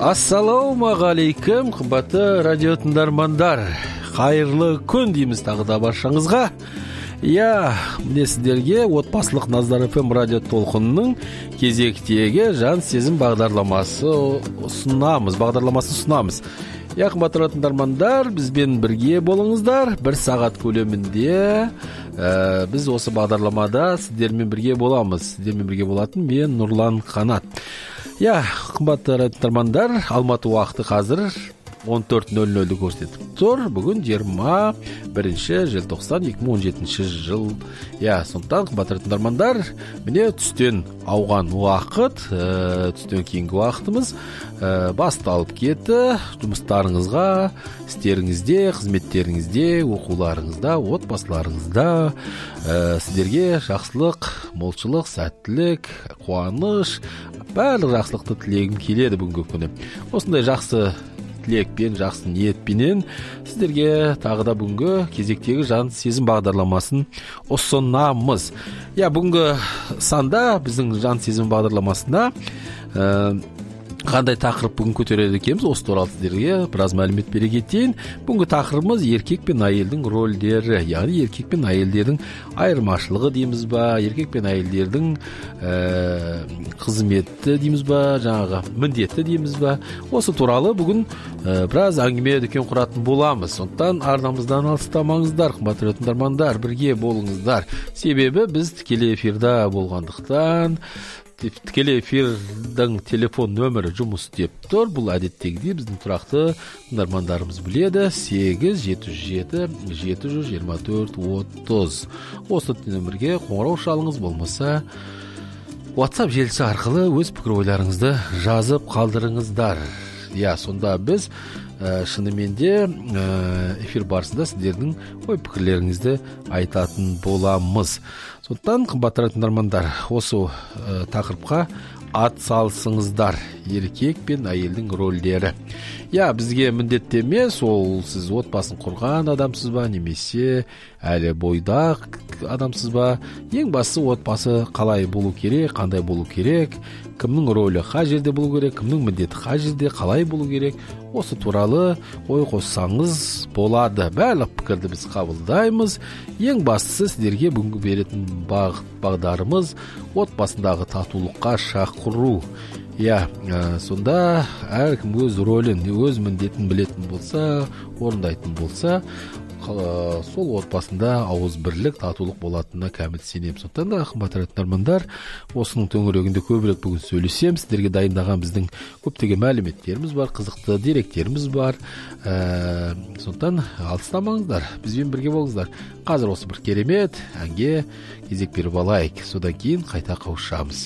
Ассалаумағалейкум, қымбатты радио тыңдармандар. Қайырлы күн дейміз тағы да баршаңызға. Міне сіздерге отбасылық Наздар ФМ радио толқынының кезектегі жан сезім бағдарламасын ұсынамыз. Қымбатты тыңдармандар, бізбен бірге болыңыздар. 1 сағат көлемінде біз осы бағдарламада сіздермен бірге боламыз. Сіздермен бірге болатын мен Нұрлан Қанат. Қымбатты тыңдармандар, Алматы уақыты қазір 14:00-ді көрсетіп тұр. Бүгін 21 желтоқсан 2017 жыл. Сондықтан қымбатты тыңдармандар, міне түстен ауған уақыт, түстен кейінгі уақытымыз басталып кетті. Жұмыстарыңызға, істеріңізде, қызметтеріңізде, оқуларыңызда, отбасыларыңызда сіздерге жақсылық, молшылық, сәттілік, қуаныш, барлық жақсылықты тілегім келеді бүгінгі күні. Осындай жақсы тілекпен, жақсы ниетпенен сіздерге тағы да бүгінгі кезектегі жан сезім бағдарламасын ұсынамыз. Бүгінгі санда біздің жан сезім бағдарламасында қандай тақырып бүгін көтереді екенбіз, осы туралы сіздерге біраз мәлімет бере кетейін. Бүгінгі тақырыбымыз еркек пен әйелдің рөлдері, яғни еркек пен әйелдердің айырмашылығы дейміз ба, еркек пен әйелдердің қызметі дейміз ба, жаңағы міндеті дейміз ба. Осы туралы бүгін біраз әңгіме дүкен құратын боламыз. Сондықтан арнамыздан алыстамаңыздар, қымбатты тыңдармандар, бірге болыңыздар. Себебі біз тікелей эфирда болғандықтан тікелей эфирдің телефон нөмірі жұмыс істеп тұр. Бұл әдеттегідей біздің тұрақты тыңдармандарымыз біледі. 8-707-724-30. Осы нөмірге қоңырау шалыңыз, болмаса WhatsApp желісі арқылы өз пікір ойларыңызды жазып қалдырыңыздар. Сонда біз шынымен де эфир барысында сіздердің ой пікірлеріңізді айтатын боламыз. Сондықтан қымбатты тыңдармандар, осы тақырыпқа ат салсыңыздар. Еркек пен әйелдің рөлдері. Бізге міндетті емес, ол сіз отбасын құрған адамсыз ба, немесе әлі бойдақ адамсыз ба. Ең бастысы отбасы қалай болу керек, қандай болу керек, кімнің рөлі қай жерде болу керек, кімнің міндеті қай жерде, қалай болу керек. Осы туралы ой қоссаңыз болады. Барлық пікірді біз қабылдаймыз. Ең бастысы сіздерге бүгінгі беретін бағдарымыз отбасындағы татулыққа шақыру. Сонда әркім өз рөлін, өз міндетін білетін болса, орындайтын болса, сол отбасында ауыз бірлік, татулық болатынына кәміл сенемін. Сондықтан да қымбатты тыңдармандар, осының төңірегінде көбірек бүгін сөйлесем, сіздерге дайындаған біздің көптеген мәліметтеріміз бар, қызықты деректеріміз бар. Сондықтан алыстамаңыздар, бізбен бірге болыңыздар. Қазір осы бір керемет әнге кезек беріп алайық, содан кейін қайта қауышамыз.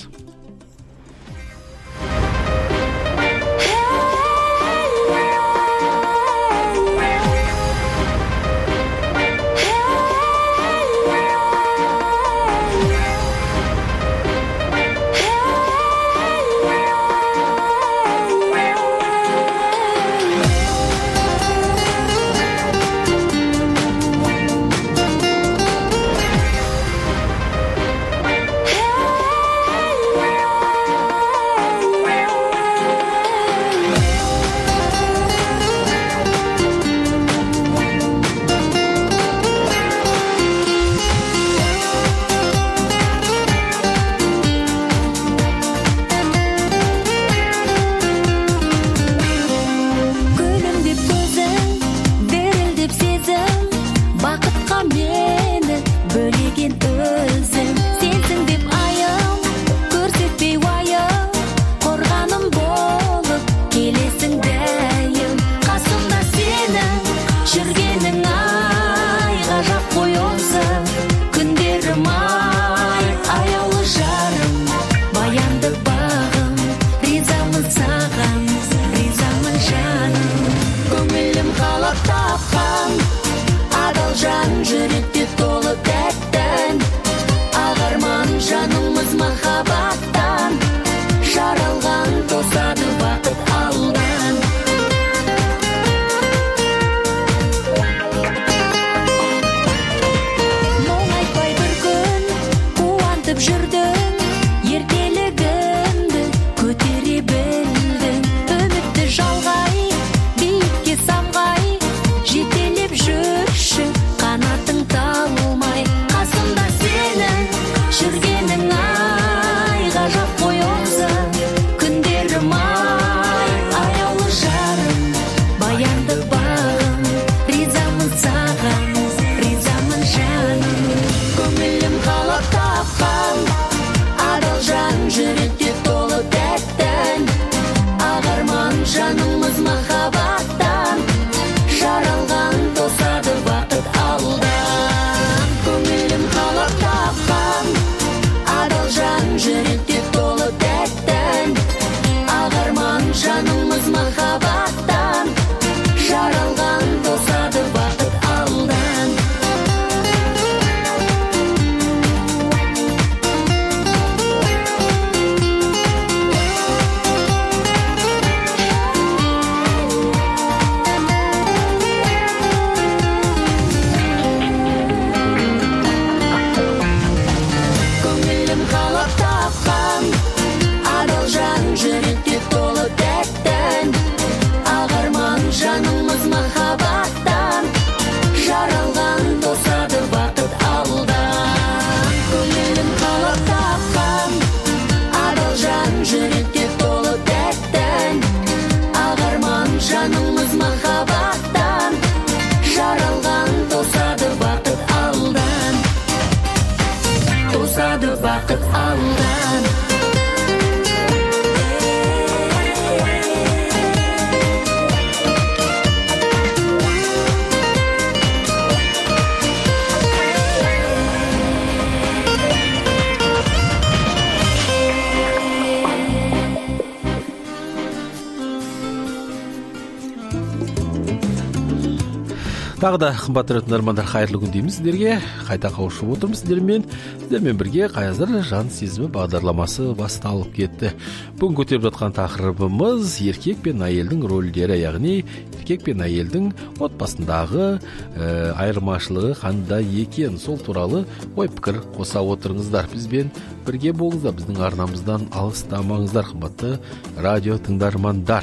Тағы да қымбатты тыңдармандар, қайырлы күн дейміз сіздерге. Қайта қауышып отырмыз сіздермен бірге. Қазір жан сезімі бағдарламасы басталып кетті. Бүгін көтеріп жатқан тақырыбымыз еркек пен әйелдің рөлдері, яғни еркек пен әйелдің отбасындағы айырмашылығы қандай екен, сол туралы ой пікір қоса отырыңыздар. Бізбен бірге болыңыздар, біздің арнамыздан алыстамаңыздар, қымбатты радио тыңдармандар.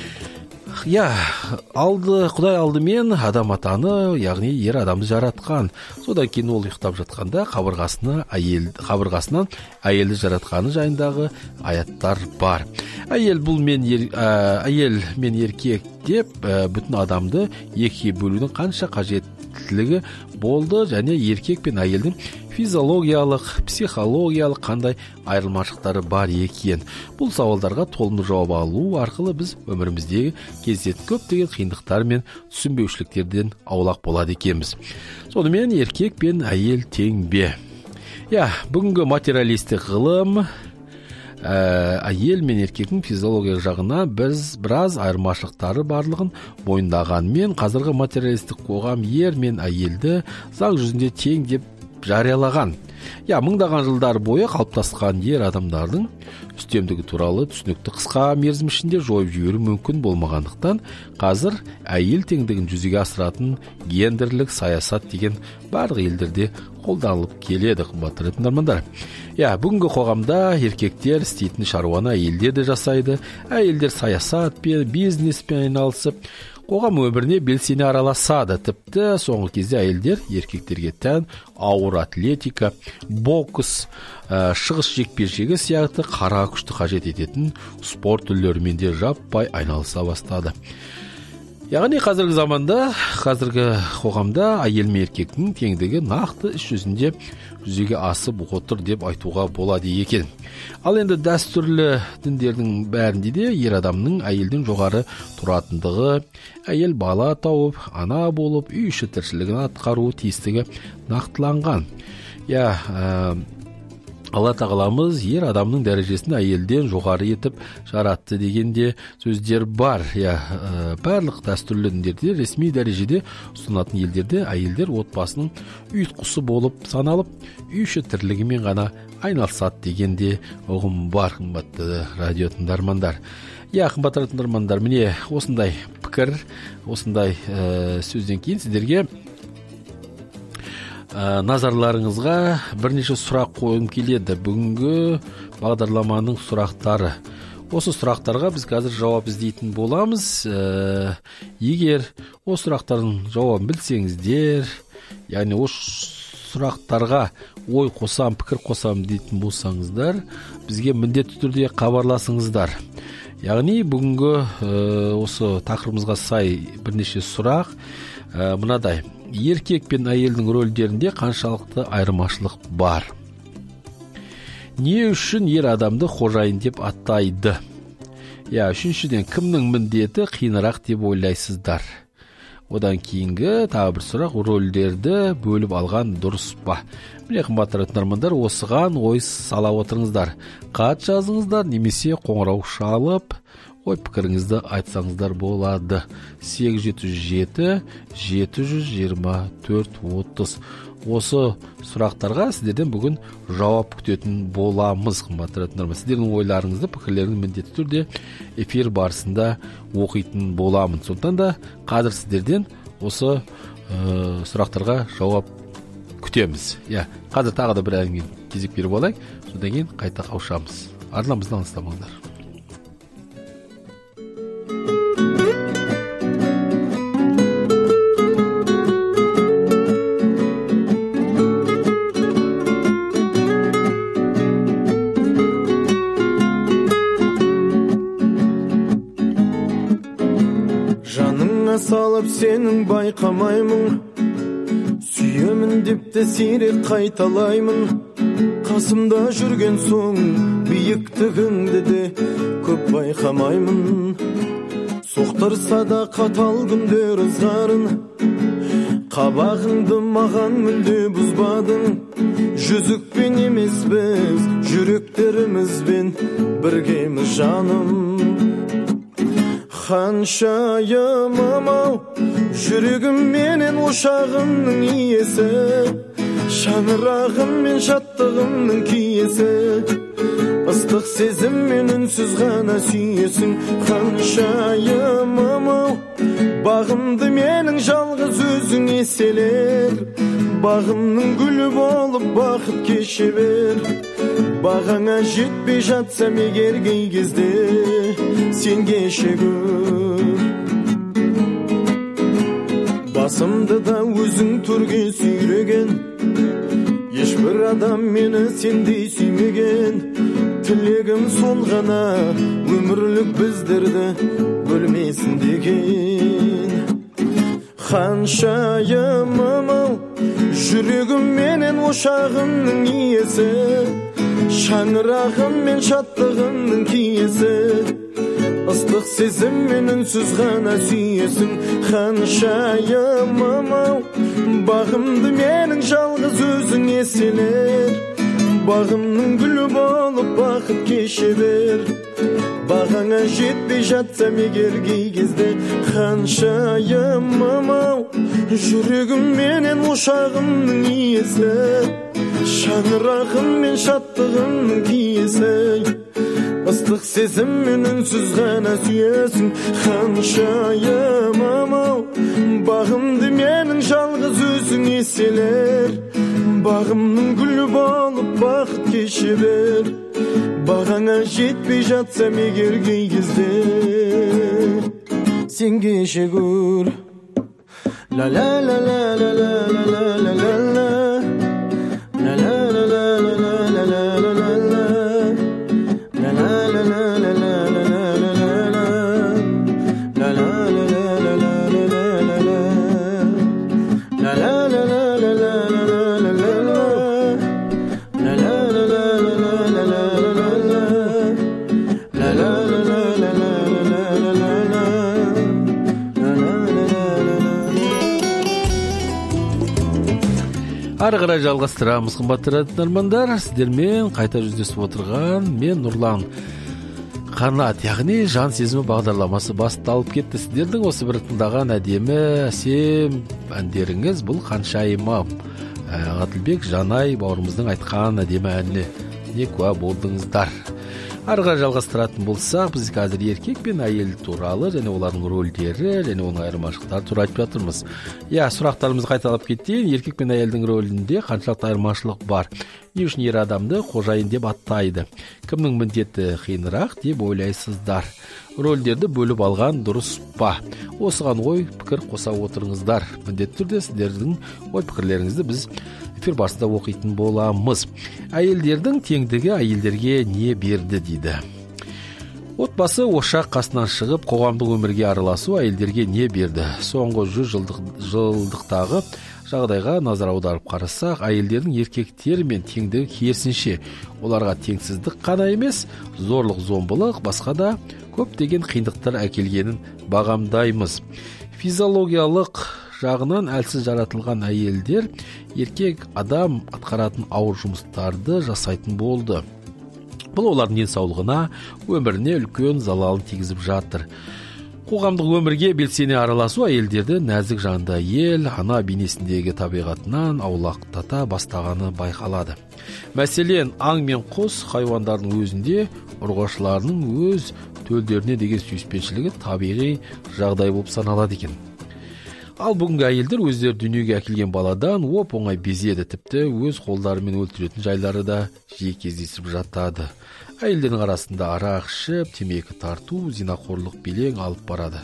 Құдай алдымен адам атаны, яғни ер адамды жаратқан. Содан кейін ол ұйықтап жатқанда қабырғасынан әйелді жаратқаны жайындағы аяттар бар. Әйел мен еркек деп бүтін адамды екіге бөлудің қанша қажеттілігі болды, және еркек пен әйелдің физиологиялық, психологиялық қандай айырмашылықтары бар екен. Бұл сауалдарға толымды жауап алу арқылы біз өміріміздегі кездесетін көптеген қиындықтар мен түсінбеушіліктерден аулақ болады екенбіз. Сонымен еркек пен әйел тең бе? Бүгінгі материалистік ғылым әйел мен еркектің физиологиялық жағына біз біраз айырмашылықтары барлығын мойындағанмен, қазіргі материалистік қоғам ер мен әйелді заң жүзінде тең деп жариялаған. Мыңдаған жылдар бойы қалыптасқан ер адамдардың үстемдігі туралы түсінікті қысқа мерзім ішінде жойып жіберу мүмкін болмағандықтан, қазір әйел теңдігін жүзеге асыратын гендерлік саясат деген барлық елдерде қолданылып келеді, қымбатты тыңдармандар. Бүгінгі қоғамда еркектер істейтін шаруаны әйелдер де жасайды. Әйелдер саясатпен, бизнеспен айналысып, қоғам өміріне белсене араласады. Тіпті соңғы кезде әйелдер еркектерге тән ауыр атлетика, бокс, шығыс жекпе-жегі сияқты қара күшті қажет ететін спорт түрлерімен де жаппай айналыса бастады. Яғни қазіргі заманда, қазіргі қоғамда әйел мен еркектің теңдігі нақты іс жүзінде жүзеге асып отыр деп айтуға болады екен. Ал енді дәстүрлі діндердің бәрінде де ер адамның әйелдің жоғары тұратындығы, әйел бала тауып, ана болып, үй іші тіршілігін атқаруы тиістігі нақтыланған. Алла тағаламыз ер адамның дәрежесін әйелден жоғары етіп жаратты дегенде сөздер бар. Барлық дәстүрлі діндерде ресми дәрежеде ұстанатын елдерде әйелдер отбасының ұйытқысы болып саналып, үй іші тірлігімен ғана айналысады дегенде ұғым бар, қымбатты радио тыңдармандар. Қымбатты тыңдармандар, міне осындай пікір, осындай сөзден кейін сіздерге назарларыңызға бірнеше сұрақ қойым келеді. Бүгінгі бағдарламаның сұрақтары. Осы сұрақтарға біз қазір жауап іздейтін боламыз. Егер осы сұрақтардың жауабын білсеңіздер, яғни осы сұрақтарға ой қосам, пікір қосам дейтін болсаңыздар, бізге міндетті түрде хабарласыңыздар. Яғни бүгінгі осы тақырыбымызға сай бірнеше сұрақ мынадай: еркек пен әйелдің рөлдерінде қаншалықты айырмашылық бар? Не үшін ер адамды қожайын деп атайды? Үшіншіден, кімнің міндеті қиынырақ деп ойлайсыздар? Одан кейінгі тағы бір сұрақ: рөлдерді бөліп алған дұрыс па? Міне, қымбатты тыңдармандар, осыған ой сала отырыңыздар. Хат жазыңыздар немесе қоңырау шалып ой пікіріңізді айтсаңыздар болады. 807-724-30. Осы сұрақтарға сіздерден бүгін жауап күтетін боламыз, қымбатты тыңдармандар. Сіздердің ойларыңызды, пікірлеріңізді міндетті түрде эфир барысында оқитын боламын. Сондықтан да қазір сіздерден осы сұрақтарға жауап күтеміз. Қазір тағы да бір әңгіме кезек беріп алайық, содан кейін қайта қауышамыз. Арнамыздан алыстамаңдар. Салып сенің байқамаймын, сүйемін деп те сирек қайталаймын. Қасымда жүрген соң биіктігіңді де көп байқамаймын. Соқтырса да қатал күндер ызғарын, қабағыңды маған мүлде бұзбадың. Жүзікпен емес біз, жүректерімізбен біргеміз жаным. Ханшайымым-ау, жүрегім менен ошағымның иесі, шаңырағым мен шаттығымның киесі, ыстық сезім мен үнсіз ғана сүйесің. Ханшайымым-ау, бағымды менің жалғыз өзің еселер, бағымның гүлі болып бақыт кеше бер. Бағаңа жетпей жатсам егер кей кезде сен кеше көр. Басымды да өзің төрге сүйреген, ешбір адам мені сендей сүймеген. Тілегім сол ғана, өмірлік біздерді бөлмесін деген. Ханшайымым-ау, жүрегім менен ошағымның иесі, шаңырағым мен шаттығымның киесі, ыстық сезім мен үнсіз ғана сүйесің. Ханшайымым-ау, бағымды менің жалғыз өзің еселер, бағымның гүлі болып бақыт кеше бер. Бағаңа жетпей жатсам егер кей кезде. Ханшайымым-ау, жүрегім менен ошағымның иесі, шаңырағым мен шаттығымның киесі, ыстық сезім мен үнсіз ғана сүйесің. Ханшайымым-ау, бағымды менің жалғыз өзің еселер, бағымның гүлі болып бақыт кеше бер. Бағаңа жетпей жатсам егер кей кезде сен кеше көр. Ла ла ла ла ла ла ла ла ла ла. Ары қарай жалғастырамыз, қымбатты тыңдармандар. Сіздермен қайта жүздесіп отырған мен Нұрлан Қанат, яғни жан сезімі бағдарламасы басталып кетті. Сіздердің осы бір тыңдаған әдемі әсем әндеріңіз бұл Ханшайымым, Ғаділбек Жанай бауырымыздың айтқан әдемі әніне не куә болдыңыздар. Арыға жалғастыратын болсақ, біз қазір еркек пен әйел туралы және олардың рөлдері және оның айырмашылықтары туралы айтып жатырмыз. Сұрақтарымызды қайталап кетейін. Еркек пен әйелдің рөлінде қаншалықты айырмашылық бар? Не үшін ер адамды қожайын деп аттайды? Кімнің міндеті қиынырақ деп ойлайсыздар? Рөлдерді бөліп алған дұрыс па? Осыған ой пікір қоса отырыңыздар. Міндетті түрде сіздердің ой пікірлеріңізді біз эфир барысында оқитын боламыз. Әйелдердің теңдігі әйелдерге не берді дейді. Отбасы ошақ қасынан шығып, қоғамдық өмірге араласу әйелдерге не берді? Соңғы 100 жылдықтағы жағдайға назар аударып қарасақ, әйелдердің еркектермен теңдігі керісінше, оларға теңсіздік қана емес, зорлық, зомбылық, басқа да көптеген қиындықтар әкелгенін бағамдаймыз. Физиологиялық жағынан әлсіз жаратылған әйелдер еркек адам атқаратын ауыр жұмыстарды жасайтын болды. Бұл олардың денсаулығына, өміріне үлкен залалын тигізіп жатыр. Қоғамдық өмірге белсене араласу әйелдерді нәзік жанды әйел, ана бейнесіндегі табиғатынан аулақтата бастағаны байқалады. Мәселен, аң мен құс хайуандардың өзінде ұрғашыларының өз төлдеріне деген сүйіспеншілігі табиғи жағдай болып саналады екен. Ал бүгінгі әйелдер өздері дүниеге әкелген баладан оп-оңай безеді, тіпті өз қолдарымен өлтіретін жайлары да жиі кездесіп жатады. Әйелдердің арасында арақ ішіп, темекі тарту, зинақорлық белең алып барады.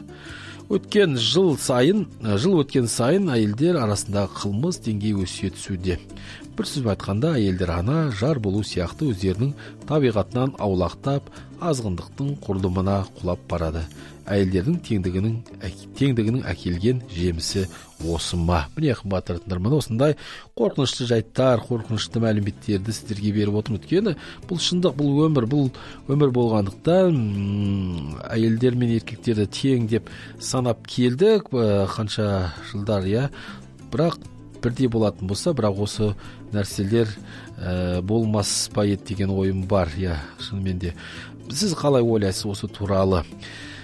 Жыл өткен сайын әйелдер арасында қылмыс деңгейі өсе түсуде. Бір сөзбен айтқанда, әйелдер ана, жар болу сияқты өздерінің табиғатынан аулақтап, азғындықтың құрдымына құлап барады. Әйелдердің теңдігінің әкелген жемісі осы ма? Міне қымбатты тыңдарман, осындай қорқынышты жайттар, қорқынышты мәліметтерді сіздерге беріп отырмын. Өйткені бұл шындық, бұл өмір болғандықтан әйелдер мен еркектерді тең деп санап келдік қанша жылдар, бірақ бірдей болатын болса, бірақ осы нәрселер болмас па еді деген ойым бар. Шынымен де сіз қалай ойлайсыз осы туралы?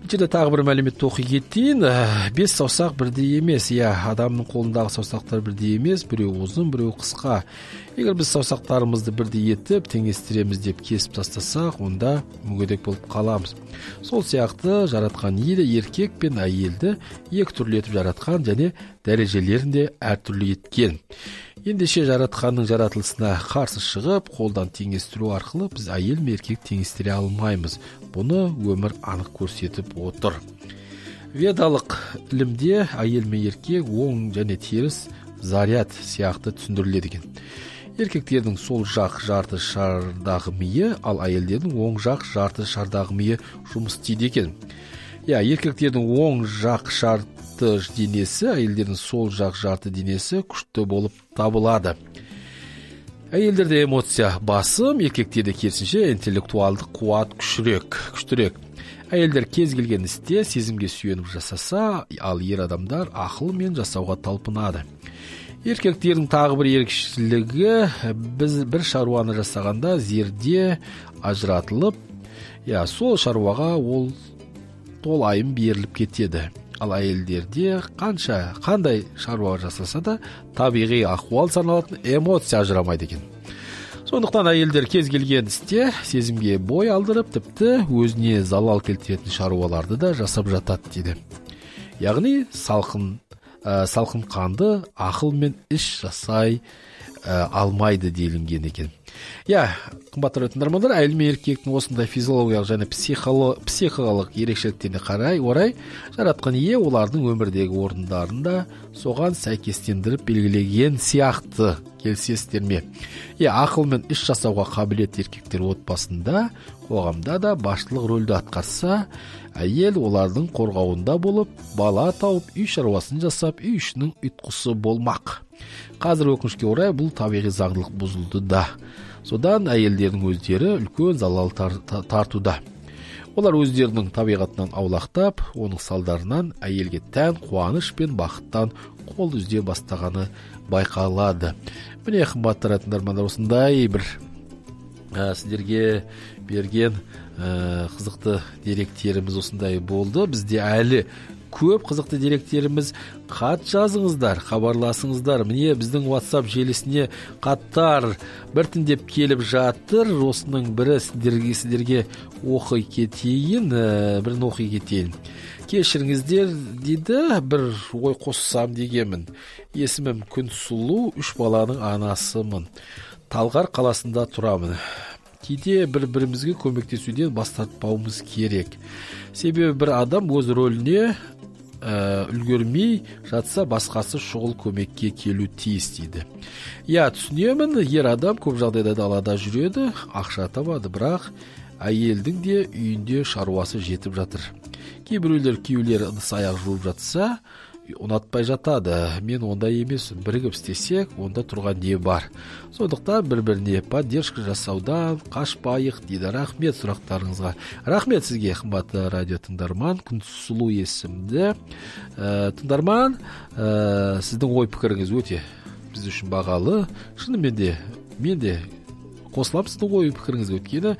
жерде тағы бір мәліметті оқи кетейін. 5 саусақ бірдей емес. Адамның қолындағы саусақтар бірдей емес. Біреу ұзын, біреу қысқа. Егер біз саусақтарымызды бірдей етіп, теңестіреміз деп кесіп тастасақ, онда мүгедек болып қаламыз. Сол сияқты жаратқан иелі еркек пен әйелді екі түрлі етіп жаратқан және дәрежелерінде әртүрлі еткен. Ендеше жаратқанның жаратылысына қарсы шығып, қолдан теңестіру арқылы біз әйел мен еркек теңестіре алмаймыз. Бұны өмір анық көрсетіп отыр. Ведалық ілімде әйел мен еркек оң және теріс заряд сияқты түсіндіріледі екен. Еркектердің сол жақ жарты шардағы миы, ал әйелдердің оң жақ жарты шардағы миы жұмыс істейді екен. Еркектердің оң жақ жарты денесі, әйелдердің сол жақ жарты денесі күшті болып табылады. Әйелдерде эмоция басым, еркектерде керісінше интеллектуалдық қуат күштірек. Әйелдер кез келген істе сезімге сүйеніп жасаса, ал ер адамдар ақылмен жасауға талпынады. Еркектердің тағы бір ерекшелігі, біз бір шаруаны жасағанда зерде ажыратылып, сол шаруаға ол толайым беріліп кетеді. Ал әйелдерде қандай шаруа жасаса да табиғи ахуал саналатын эмоция ажырамайды екен. Сондықтан әйелдер кез келген істе сезімге бой алдырып, тіпті өзіне залал келтіретін шаруаларды да жасап жатады дейді. Яғни салқын қанды ақылмен іс жасай алмайды делінген екен. Қымбатты тыңдармандар, әйел мен еркектің осындай физиологиялық және психикалық ерекшеліктеріне орай жаратқан ие олардың өмірдегі орындарында соған сәйкестендіріп белгілеген сияқты. Келісесіздер ме? Ақыл мен іс жасауға қабілет еркектер отбасында, қоғамда да басшылық рөлді атқарса, әйел олардың қорғауында болып, бала тауып, үй шаруасын жасап, үй ішінің ұйытқысы болмақ. Қазір өкінішке орай бұл табиғи заңдылық бұзылды да. Содан әйелдердің өздері үлкен залал тартуда. Олар өздерінің табиғатынан аулақтап, оның салдарынан әйелге тән қуаныш пен бақыттан қол үзе бастағаны байқалады. Міне, қымбатты тыңдармандар, осындай бір сіздерге берген қызықты деректеріміз осындай болды. Бізде әлі көп қызықты деректеріміз. Хат жазыңыздар, хабарласыңыздар. Міне, біздің WhatsApp желісіне хаттар біртіндеп келіп жатыр. Осының бірі сіздерге оқи кетейін. Кешіріңіздер дейді, бір ой қоссам дегенмін. Есімім Күнсұлу, 3 баланың анасымын. Талғар қаласында тұрамын. Кейде бір-бірімізге көмектесуден бас тартпауымыз керек. Себебі бір адам өз рөліне үлгермей жатса, басқасы шұғыл көмекке келу тиіс дейді. Түсінемін, ер адам көп жағдайда далада жүреді, ақша табады, бірақ әйелдің де үйінде шаруасы жетіп жатыр. Кейбіреулер күйеулері ыдыс аяқ жуып жатса, ұнатпай жатады. Мен ондай емеспін. Бірігіп істесек, онда тұрған не бар? Сондықтан бір-біріне поддержка жасаудан қашпайық дейді. Рахмет сұрақтарыңызға. Рахмет сізге, қымбатты радио тыңдарман, Күнсұлу есімді тыңдарман. Сіздің ой пікіріңіз өте біз үшін бағалы. Шынымен де мен де қосылам сіздің ой пікіріңізге. Өткені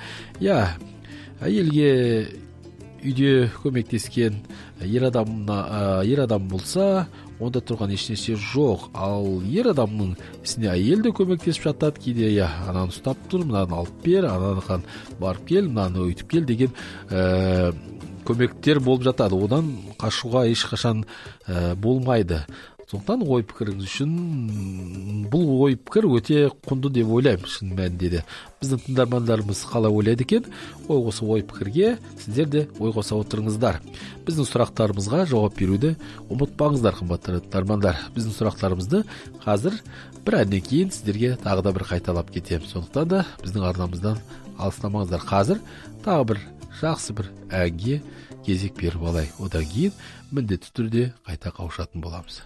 әйелге үйде көмектескен ер адам болса, онда тұрған ешнәрсе жоқ. Ал ер адамның ісіне әйел де көмектесіп жатады. Кейде ананы ұстап тұр, мынаны алып бер, ананы барып кел, мынаны өйтіп кел деген көмектер болып жатады. Одан қашуға ешқашан болмайды. Сондықтан ой пікіріңіз үшін бұл ой пікір өте құнды деп ойлаймын, шын мәнінде де. Біздің тыңдармандарымыз қалай ойлайды екен? Осы ой пікірге сіздер де ой қоса отырыңыздар. Біздің сұрақтарымызға жауап беруді ұмытпаңыздар, қымбатты тыңдармандар. Біздің сұрақтарымызды қазір бір әннен кейін сіздерге тағы да бір қайталап кетемін. Сондықтан да біздің арнамыздан алыстамаңыздар. Қазір тағы бір жақсы бір әнге кезек беріп алайық. Одан кейін міндетті түрде қайта қауышатын боламыз.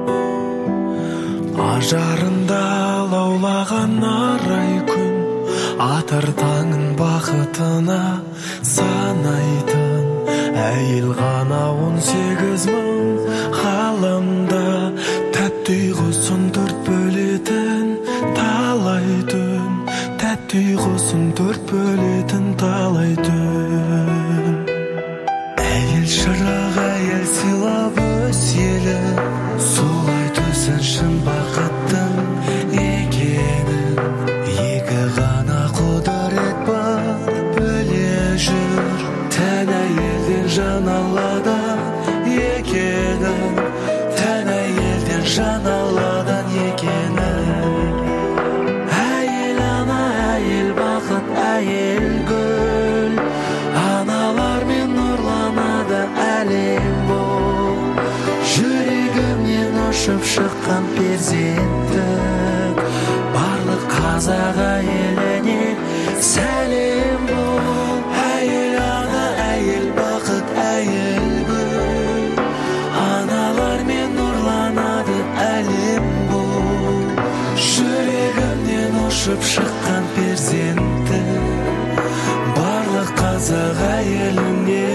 Ажарында лаулаған арай күн, атар таңын бақытына санайтын әйел ғана 18 мың ғаламда тәтті ұйқысын төрт бөлетін талай түн, тәтті ұйқысын төрт бөлетін талай түн. Әйел шырақ, әйел сыйлап өз елін, солай төсін шын бақыттың екенін. Екі ғана құдірет бар біле жүр, тән әйелден жан Алладан екенін, тән әйелден жан Алладан екенін. Әйел ана, әйел бақыт, әйел гүл, аналармен нұрланады әлем бұл. Жүрегімнен ұшып шыққан перзенттік, барлық қазақ әйеліне сәлем бұл. Әйел ана, әйел бақыт, әйел гүл, аналармен нұрланады әлем бұл. Жүрегімнен ұшып шыққан перзенттік, барлық қазақ әйеліне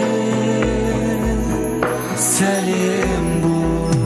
сәлем бұл.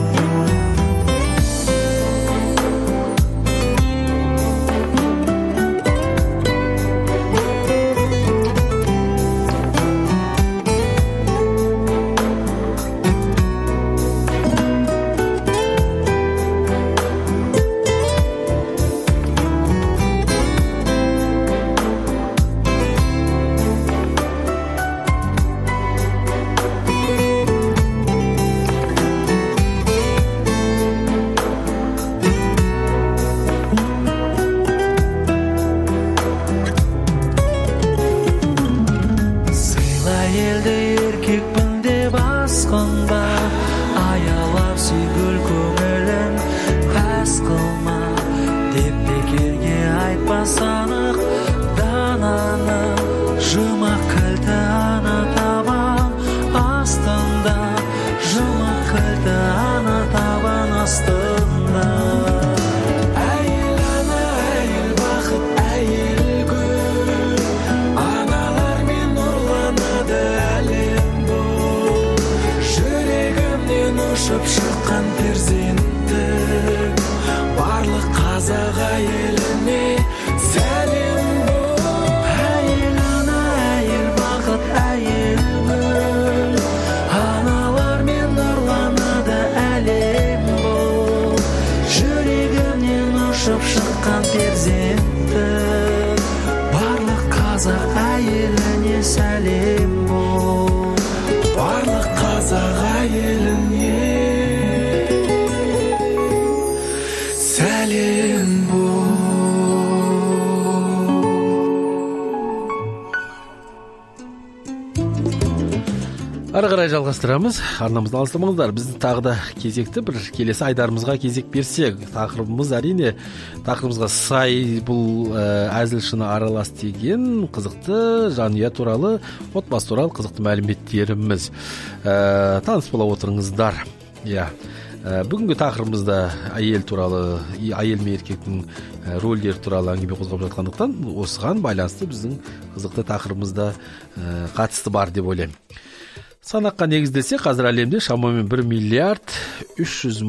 Ары қарай жалғастырамыз. Арнамызды алыстамаңыздар. Біздің тағы да кезекті бір келесі айдарымызға кезек берсек, тақырыбымыз әрине тақырыбымызға сай, бұл әзіл шыны аралас деген қызықты жанұя туралы, отбасы туралы қызықты мәліметтеріміз. Таныс бола отырыңыздар. Бүгінгі тақырыбымызда әйел туралы, әйел мен еркектің рөлдері туралы әңгіме қозғап жатқандықтан, осыған байланысты біздің қызықты тақырыбымызда қатысты бар деп ойлаймын. Санаққа негізделсе, қазір әлемде шамамен 1 миллиард 300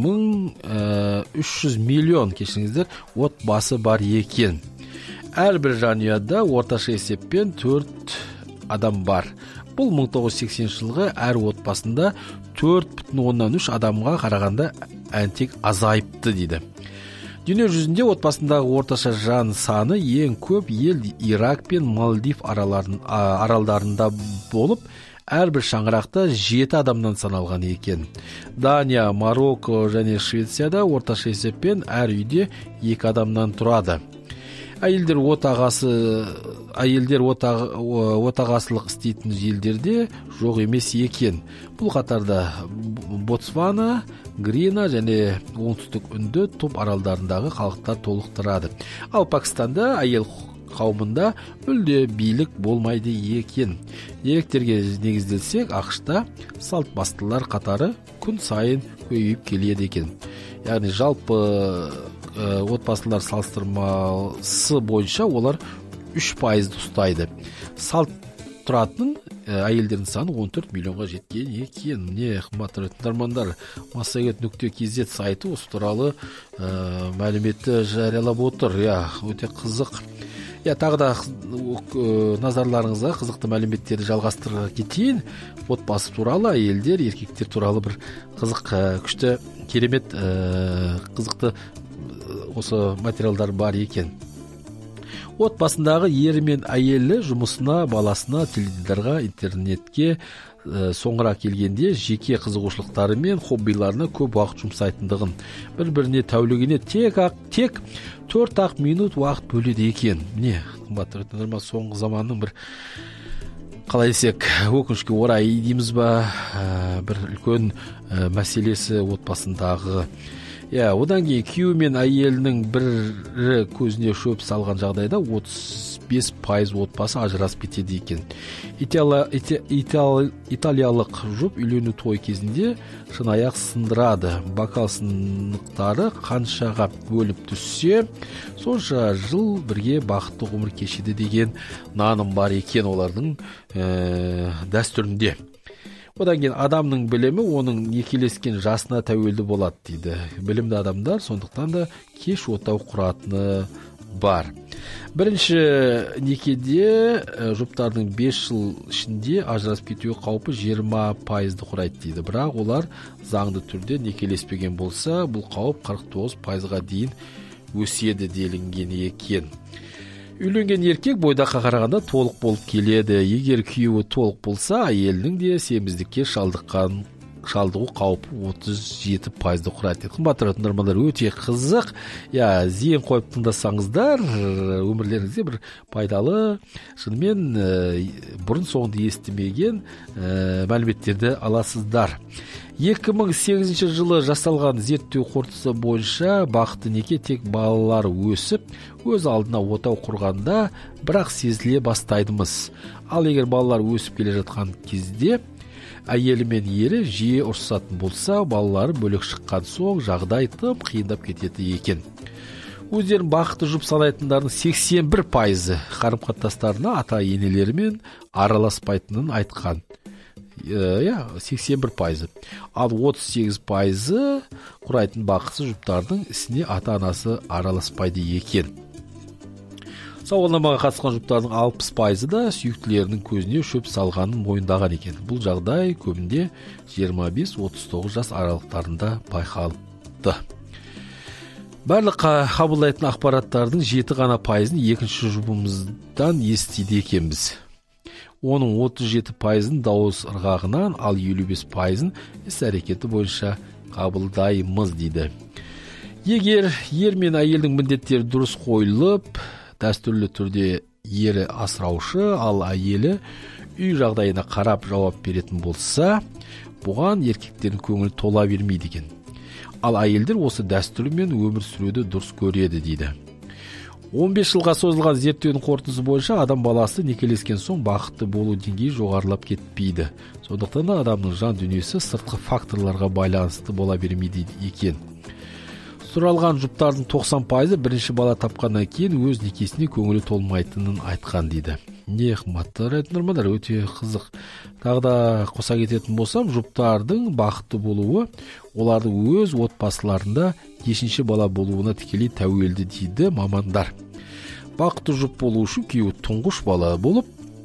миллион отбасы бар екен. Әрбір жанұяда орташа есеппен 4 адам бар. Бұл 1980 жылғы әр отбасында 4,3 адамға қарағанда әнтек азайыпты дейді. Дүние жүзінде отбасындағы орташа жан саны ең көп ел Ирак пен Малдив аралдарында болып, әрбір шаңырақта 7 адамнан саналған екен. Дания, Марокко және Швецияда орташа есеппен әр үйде 2 адамнан тұрады. Әйелдер отағасылық істейтін елдерде жоқ емес екен. Бұл қатарда Ботсвана, Грина және оңтүстік үнді топ аралдарындағы халықтар толықтырады. Ал Пакистанда әйел қауымында мүлде билік болмайды екен. Деректерге негізделсек, ақшта салт бастылар қатары күн сайын көбейіп келеді екен. Яғни жалпы отбасылар салыстырмасы бойынша олар 3% ұстайды. Салт тұратын әйелдердің саны 14 миллионға жеткен екен. Міне, қымбатты тыңдармандар, massagет.kz сайты осы туралы мәліметті жариялап отыр. Өте қызық. Тағы да назарларыңызға қызықты мәліметтерді жалғастыра кетейін. Отбасы туралы, әйелдер, еркектер туралы бір қызық, күшті, керемет, қызықты осы материалдар бар екен. Отбасындағы ері мен әйелі жұмысына, баласына, теледидарға, интернетке соңыра келгенде жеке қызығушылықтары мен хоббиларына көп уақыт жұмсайтындығын, бір-біріне тәулігіне тек 4 минут уақыт бөледі екен. Міне, қымбатты тыңдарман, соңғы заманның бір, қалай десек, өкінішке орай дейміз ба, бір үлкен мәселесі отбасындағы. Одан кейін күйеуі мен әйелінің бірі көзіне шөп салған жағдайда 35% отбасы ажырасып кетеді екен. Италиялық жұп үйлену той кезінде шынаяқ сындырады. Бокал сынықтары қаншаға бөліп түссе, сонша жыл бірге бақытты ғұмыр кешеді деген наным бар екен олардың дәстүрінде. Одан кейін адамның білімі оның некелескен жасына тәуелді болады дейді. Білімді адамдар сондықтан да кеш отау құратыны бар. Бірінші некеде жұптардың 5 жыл ішінде ажырасып кетуі қаупі 20% құрайды дейді. Бірақ олар заңды түрде некелеспеген болса, бұл қауіп 49%-ға дейін өседі делінген екен. Үйленген еркек бойдаққа қарағанда толық болып келеді. Егер күйеуі толық болса, әйелінің де семіздікке шалдығу қаупі 37%-ды құрайды. Қымбатты тыңдармандар, өте қызық. Зейін қойып тыңдасаңыздар, өмірлеріңізде бір пайдалы, шынымен бұрын соңды естімеген мәліметтерді аласыздар. 2008 жылы жасалған зерттеу қорытындысы бойынша бақытты неке тек балалар өсіп, өз алдына отау құрғанда бірақ сезіле бастайдымыз. Ал егер балалар өсіп келе жатқан кезде әйелі мен ері жиі ұрсатын болса, балалары бөлек шыққан соң жағдай тым қиындап кетеді екен. Өздерін бақытты жұп санайтындардың 81% қарым-қатынастарына ата-енелерімен араласпайтынын айтқан. 81%. Ал 38% құрайтын бақытсыз жұптардың ісіне ата-анасы араласпайды екен. Сауалнамаға қатысқан жұптардың 60% да сүйіктілерінің көзіне шөп салғанын мойындаған екен. Бұл жағдай көбінде 25-39 жас аралықтарында байқалыпты. Барлық қабылдайтын ақпараттардың 7 ғана пайызын екінші жұбымыздан естиді екенбіз. Оның 37%-ын дауыс ырғағынан, ал 55%-ын іс-әрекеті бойынша қабылдаймыз дейді. Егер ер мен әйелдің міндеттері дұрыс қойылып, дәстүрлі түрде ері асыраушы, ал әйелі үй жағдайына қарап жауап беретін болса, бұған еркектердің көңілі тола бермейді екен. Ал әйелдер осы дәстүрмен өмір сүруді дұрыс көреді дейді. 15 жылға созылған зерттеудің қорытындысы бойынша адам баласы некелескен соң бақытты болу деңгейі жоғарылап кетпейді. Сондықтан да адамның жан дүниесі сыртқы факторларға байланысты бола бермейді екен. Сұралған жұптардың 90%-ы бірінші бала тапқаннан кейін өз некесіне көңілі толмайтынын айтқан дейді. Не қымбатты тыңдармандар, өте қызық. Тағы да қоса кететін болсам, жұптардың бақытты болуы олардың өз отбасыларында ешінші бала болуына тікелей тәуелді дейді мамандар. Бақытты жұп болу үшін күйеуі тұңғыш бала болып,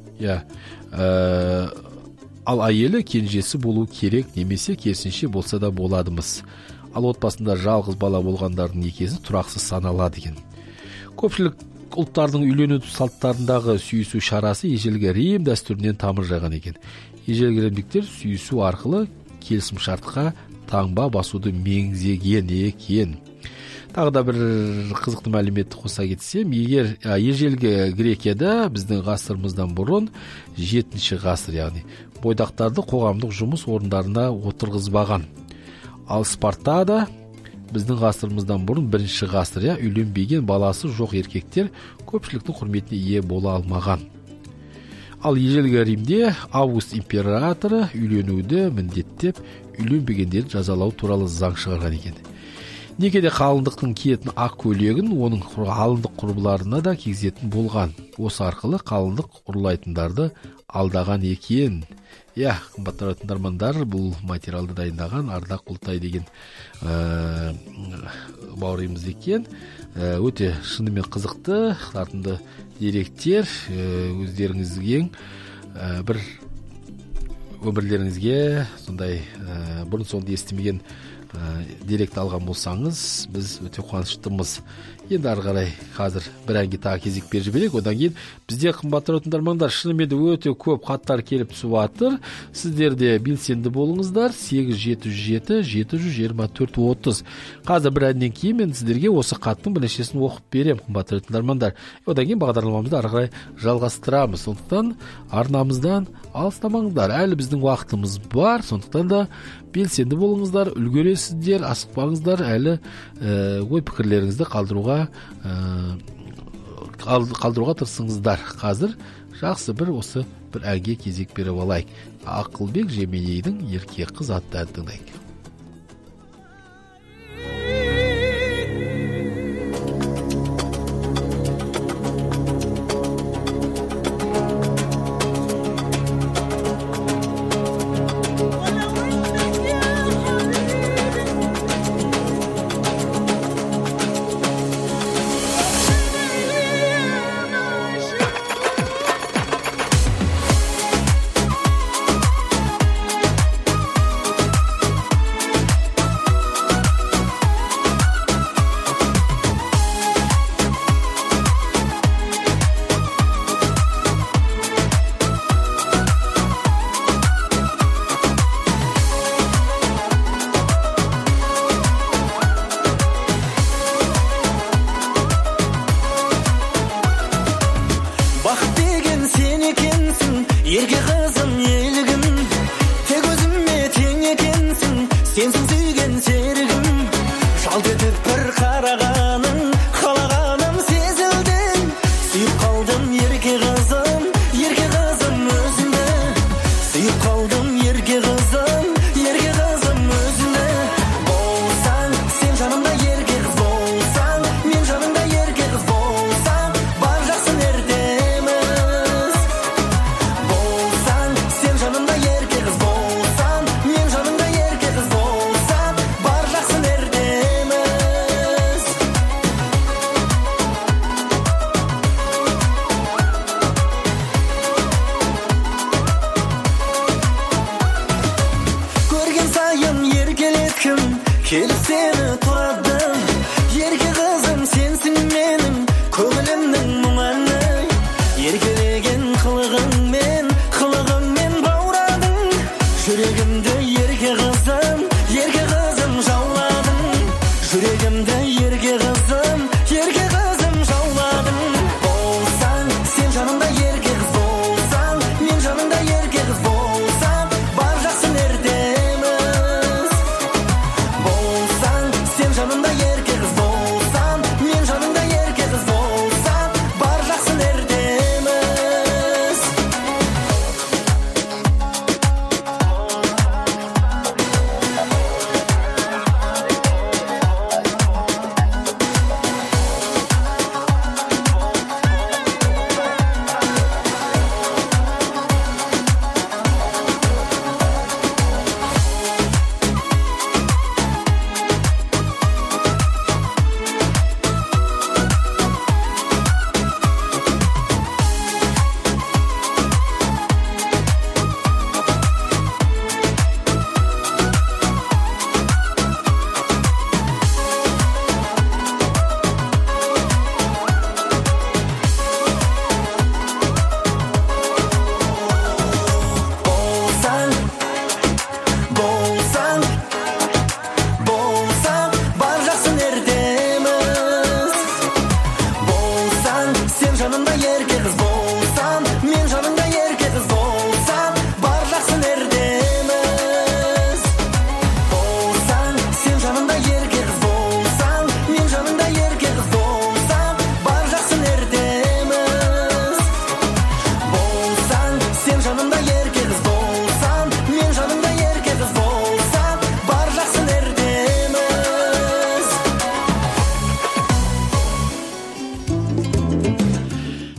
ал әйелі кенжесі болу керек, немесе керісінше болса да боладымыз. Ал отбасында жалғыз бала болғандардың некесі тұрақсыз саналады екен. Көпшілік ұлттардың үйлену салттарындағы сүйісу шарасы ежелгі Рим дәстүрінен тамыр жайған екен. Ежелгі римдіктер сүйісу арқылы келісім шартқа таңба басуды меңзеген екен. Тағы да бір қызықты мәліметті қоса кетсем, ежелгі Грекияда біздің ғасырымыздан бұрын 7-ші ғасыр, яғни бойдақтарды қоғамдық жұмыс орындарына отырғызбаған. Ал Спартада біздің ғасырымыздан бұрын 1-ші ғасыр, үйленбеген баласы жоқ еркектер көпшіліктің құрметіне ие бола алмаған. Ал ежелгі Римде Август императоры үйленуді міндеттеп, үйленбегендерді жазалау туралы заң шығарған екен. некеде қалыңдықтың киетін ақ көйлегін оның қалыңдық құрбыларына да кигізетін болған. Осы арқылы қалыңдық ұрлайтындарды алдаған екен. Қымбатты тыңдармандар, бұл материалды дайындаған Ардақ Құлтай деген бауырымыз екен. Өте шынымен қызықты, тартымды деректер, өздеріңізге бір өмірлеріңізге сондай бұрын-соңды естімеген деректі алған болсаңыз, біз өте қуаныштымыз. Енді ары қарай қазір бір әнге тағы кезек беріп жіберейік. Одан кейін бізде қымбатты тыңдармандар, шынымен де өте көп хаттар келіп түсіп жатыр. Сіздер де белсенді болыңыздар. 877 724 30. Қазір бір әннен кейін мен сіздерге осы хаттың бірнешесін оқып беремін, қымбатты тыңдармандар. Одан кейін бағдарламамызды ары қарай жалғастырамыз. Сондықтан арнамыздан алыстамаңыздар. Әлі біздің уақытымыз бар. Сондықтан да белсенді болыңыздар, үлгересіздер, асықпаңыздар, әлі ой пікірлеріңізді қалдыруға тырысыңыздар. Қазір жақсы бір әнге кезек беріп алайық. Ақылбек Жеменейдің ерке қыз атты әнін тыңдайық.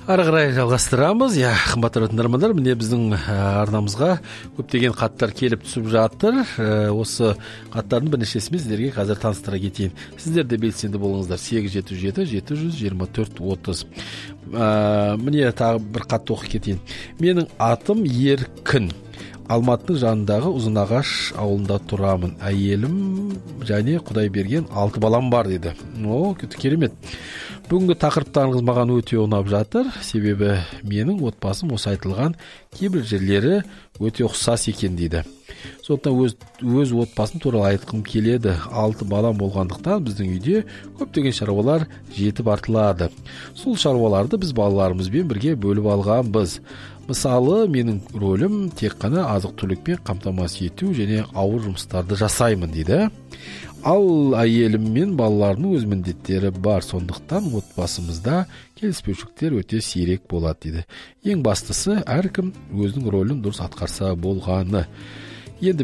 Ары қарай жалғастырамыз. Қымбатты тыңдармандар, міне біздің арнамызға көптеген хаттар келіп түсіп жатыр. Осы хаттардың бірнешесімен сіздерге қазір таныстыра кетейін. Сіздер де белсенді болыңыздар. 877-724-30. Міне тағы бір хатты оқып кетейін. Менің атым Еркін. Алматының жанындағы Ұзынағаш ауылында тұрамын. Әйелім және Құдай берген 6 балам бар дейді. Керемет. Бүгінгі тақырыптарыңыз маған өте ұнап жатыр. Себебі менің отбасым осы айтылған кейбір жерлері өте ұқсас екен дейді. Сондықтан өз отбасым туралы айтқым келеді. 6 балам болғандықтан біздің үйде көптеген шаруалар жетіп артылады. Сол шаруаларды біз балаларымызбен бірге бөліп алғанбыз. Мысалы, менің рөлім тек қана азық-түлікпен қамтамасыз ету және ауыр жұмыстарды жасаймын дейді. Ал әйелім мен балаларының өз міндеттері бар, сондықтан отбасымызда келіспеушіліктер өте сирек болады дейді. Ең бастысы әркім өзінің рөлін дұрыс атқарса болғаны. Енді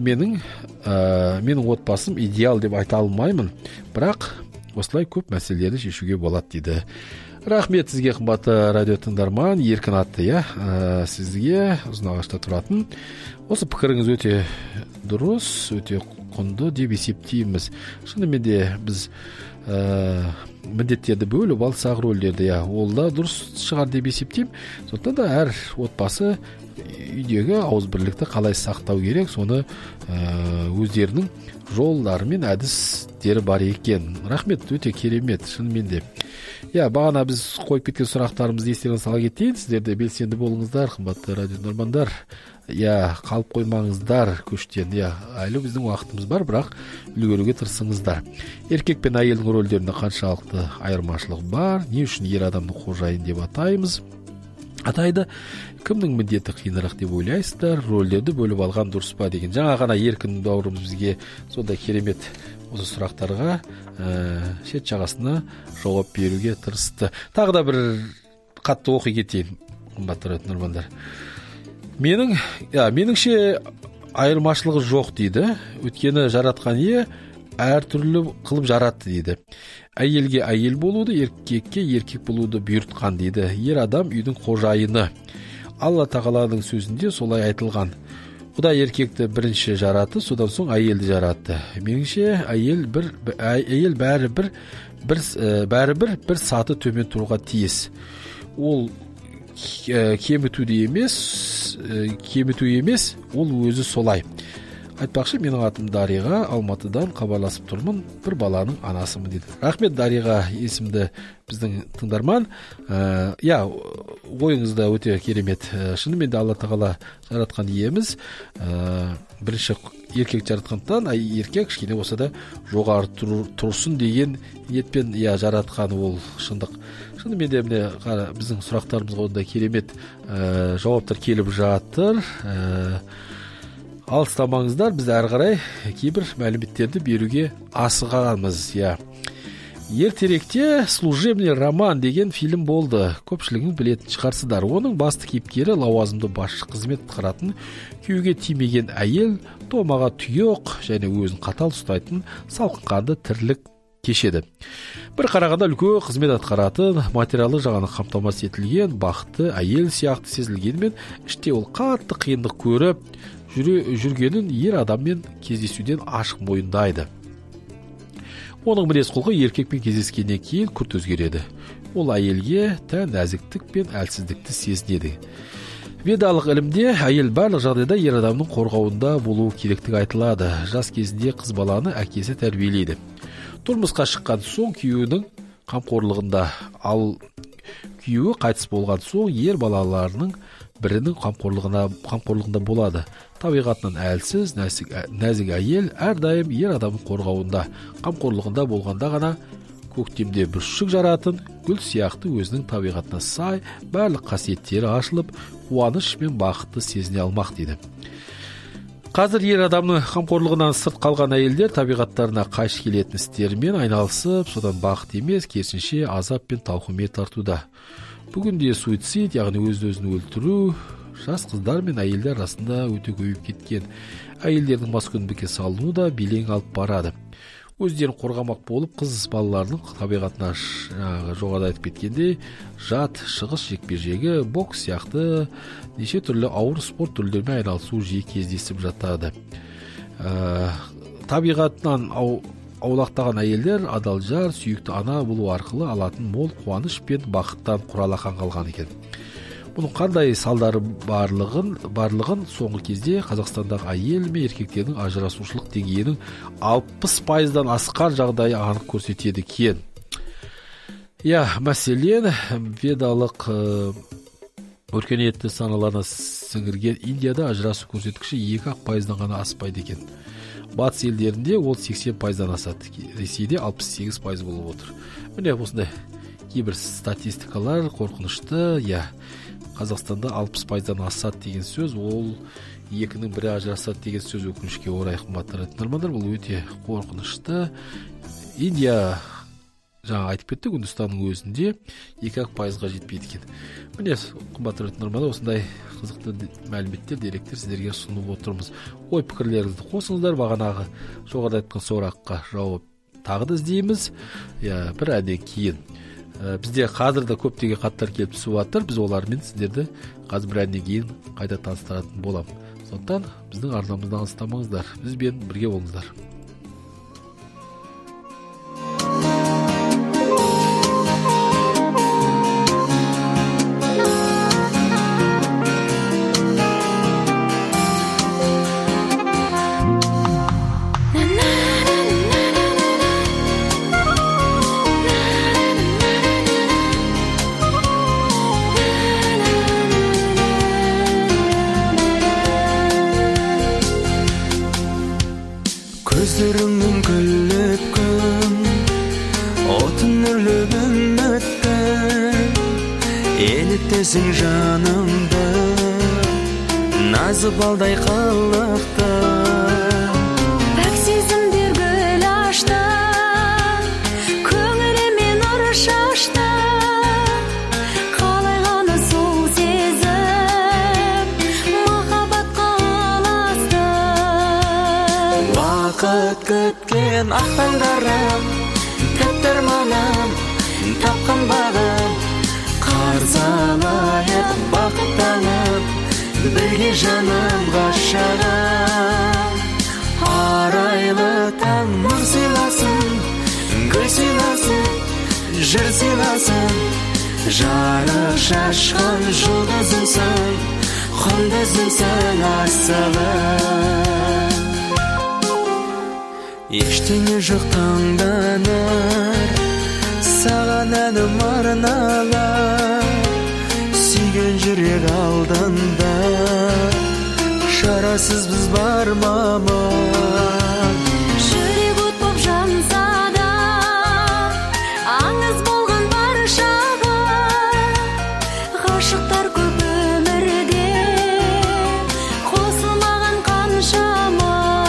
менің отбасым идеал деп айта алмаймын, бірақ осылай көп мәселелерді шешуге болады дейді. Рахмет сізге, қымбатты радио тыңдарман, Еркін атты, сізге Ұзынағашта тұратын. Осы пікіріңіз өте дұрыс, өте құнды деп есептейміз. Шынымен де біз міндеттерді бөліп алсақ рөлдерді, ол да дұрыс шығар деп есептеймін. Сондықтан да әр отбасы үйдегі ауызбірлікті қалай сақтау керек, соны өздерінің жолдары мен әдістері бар екен. Рахмет, өте керемет, шынымен де. Бағана біз қойып кеткен сұрақтарымызды естеріңізге сала кетейін. Сіздер де белсенді болыңыздар, қымбатты радио тыңдармандар. Қалып қоймаңыздар көштен. Әлі біздің уақытымыз бар, бірақ үлгеруге тырысыңыздар. Еркек пен әйелдің рөлдерінде қаншалықты айырмашылық бар? Не үшін ер адамды қожайын деп атайды? Кімнің міндеті қиынырақ деп ойлайсыздар? Рөлдерді бөліп алған дұрыс па деген. Жаңа ғана Еркін бауырымыз бізге сондай керемет осы сұрақтарға шет жағасына жауап беруге тырысты. Тағы да бір қатты оқи кетейін, қымбатты тыңдармандар. Меніңше айырмашылығы жоқ дейді. Өйткені жаратқан ие әртүрлі қылып жаратты дейді. Әйелге әйел болуды, еркекке еркек болуды бұйыртқан дейді. Ер адам үйдің қожайыны. Алла тағаланың сөзінде солай айтылған. Құдай еркекті бірінші жаратты, содан соң әйелді жаратты. Меніңше әйел бәрібір бір саты төмен тұруға тиіс. Ол кеміту емес, ол өзі солай. Айтпақшы, менің атым Дариға, Алматыдан хабарласып тұрмын, бір баланың анасымын дейді. Рахмет, Дариға есімді біздің тыңдарман. Ойыңызда өте керемет. Шынымен де Алла тағала жаратқан иеміз. Бірінші еркек жаратқандықтан, еркек кішкене болса да жоғары тұрсын деген ниетпен жаратқан, ол шындық. Шынымен де біздің сұрақтарымызға ондай керемет жауаптар келіп жатыр. Алыстамаңыздар, біз әрі қарай кейбір мәліметтерді беруге асығамыз. Ертеректе «Служебный роман» деген фильм болды. Көпшілігің білетін шығарсыздар. Оның басты кейіпкері лауазымды басшы қызмет атқаратын, күйеуге тимеген әйел, томаға тұйық және өзін қатал ұстайтын салқынқанды тірлік кешеді. Бір қарағанда үлкен қызмет атқаратын, материалы жағынан қамтамасыз етілген, бақытты әйел сияқты сезілгенімен, іште ол қатты қиындық көріп жүргенін ер адаммен кездесуден ашық мойындайды. Оның мінез-құлқы еркекпен кездескеннен кейін күрт өзгереді. Ол әйелге тән нәзіктік пен әлсіздікті сезінеді. Ведалық ілімде әйел барлық жағдайда ер адамның қорғауында болуы керектігі айтылады. Жас кезінде қыз баланы әкесі тәрбиелейді. Тұрмысқа шыққан соң күйеуінің қамқорлығында, ал күйеуі қайтыс болған соң ер балаларының бірінің қамқорлығында болады. Табиғатынан әлсіз, нәзік әйел әрдайым ер адамның қорғауында, қамқорлығында болғанда ғана көктемде бүршік жаратын гүл сияқты өзінің табиғатына сай барлық қасиеттері ашылып, қуаныш мен бақытты сезіне алмақ дейді. Қазір ер адамның қамқорлығынан сырт қалған әйелдер табиғаттарына қайшы келетін істермен айналысып, содан бақыт емес, керісінше азап пен тауқымет тартуда. Бүгінде суицид, яғни өз-өзін өлтіру, жас қыздар мен әйелдер арасында өте көбейіп кеткен. Әйелдердің маскүнемдікке салыну да белең алып барады. өздерін қорғамақ болып қыз балалардың табиғатына жоғарыда айтып кеткендей жат шығыс жекпе-жегі, бокс сияқты неше түрлі ауыр спорт түрлерімен айналысу жиі кездесіп жатады. Табиғатынан аулақтаған әйелдер адал жар, сүйікті ана болу арқылы алатын мол қуаныш пен бақыттан құралақан қалған екен. Бұның қандай салдары барлығын соңғы кезде Қазақстандағы әйел мен еркектердің ажырасушылық деңгейінің 60%-дан асқан жағдайы анық көрсетеді екен. Мәселен, ведалық өркениетті саналарына сіңірген Индияда ажырасу көрсеткіші 2% ғана аспайды екен. Батыс елдерінде ол 80%-дан асады. Ресейде 68% болып отыр. Міне осындай кейбір статистикалар қорқынышты. Қазақстанда 60%-дан асады деген сөз, ол 2-ның 1-і ажырасады деген сөз өкінішке орай, қымбатты тыңдармандар, бұл өте қорқынышты. Индия, жаңа айтып кеттік, Үндістанның өзінде 2%-ға жетпейді екен. Міне, қымбатты тыңдармандар, осындай қызықты мәліметтер, деректер сіздерге ұсынып отырмыз. Ой пікірлеріңізді қосыңыздар, бағанағы жоғарыда айтқан сұраққа жауап тағы да іздейміз. Бір әден кейін. Бізде қазір де көптеген хаттар келіп түсіп жатыр. Біз олармен сіздерді қазір бір әннен кейін қайта таныстыратын боламыз. Сондықтан біздің арнамыздан алыстамаңыздар. Бізбен бірге болыңыздар. Көздеріңнің күліп күн, отын үрліп үмітті, еліттесің жанымды, назы балдай қылықты. Пәк сезімдер гүл ашты, көңіліме нұр шашты, қалай ғана сол сезім махаббатқа ұласты. Вақыт күткен ақ таңдарым, тәтті арманым, тапқан бағым, қарсы алайық бақыттанып, бірге жаным ғашығым. Арайлы таң нұр сыйласын, гүл сыйласын, жыр сыйласын, жарық шашқан жұлдызымсың, құндызымсың асылым. Ештеңе жоқ таңданыр, саған әнім арналар, сүйген жүрек алдында, шарасыз біз бар маман. Жүрек от боп жанса да, аңыз болған баршаға, ғашықтар көп өмірде, қосылмаған қаншама.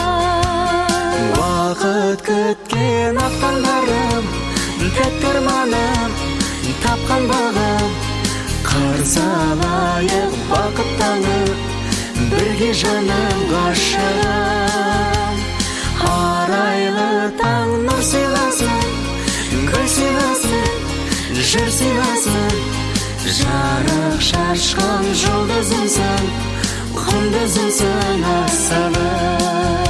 Вақыт күткен ақ таңдарым, тәтті арманым, тапқан бағым, қарсы алайық бақыттанып, бірге жаным ғашығым. Арайлы таң нұр сыйласын, гүл сыйласын, жыр сыйласын, жарық шашқан жұлдызымсың, құндызымсың асылым.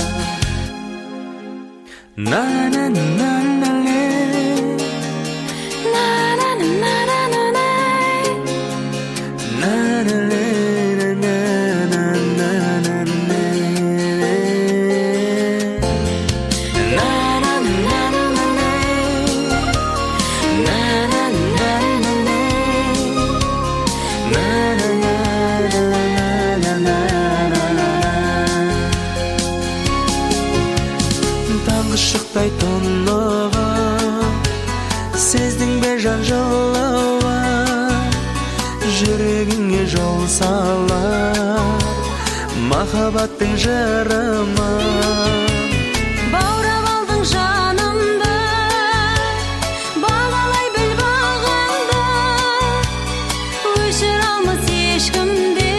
Таңғы шықтай тұнығым, сездің бе жан жылуын, жүрегіңе жол салар махаббаттың жырымын. Баурап алдың жанымды, бағалай біл бағыңды, өшір алмас ешкімде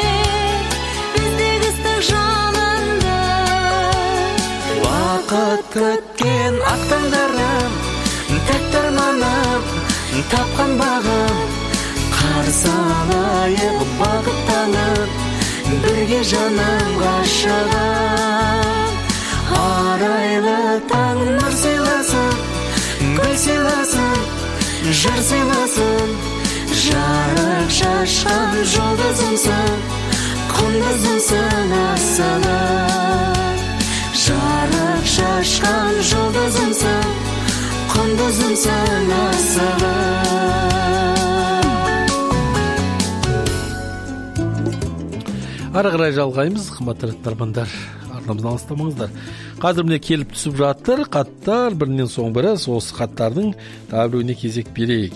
біздегі ыстық жалынды. Вақыт күткен ақ таңдарым, тәтті арманым, тапқан бағым, қарсы алайық бақыттанып, бірге жаным ғашығым. Арайлы таң нұр сыйласын, гүл сыйласын, жыр сыйласын, жарық шашқан жұлдызымсың, құндызымсың асылым. Жарық шашқан жұлдызымсың, құндызымсың асылым. Ары қарай жалғаймыз, қымбатты тыңдармандар. Арнамыздан алыстамаңыздар. Қазір міне келіп түсіп жатыр хаттар, бірінен соң бірі. Осы хаттардың тағы біреуіне кезек берейік.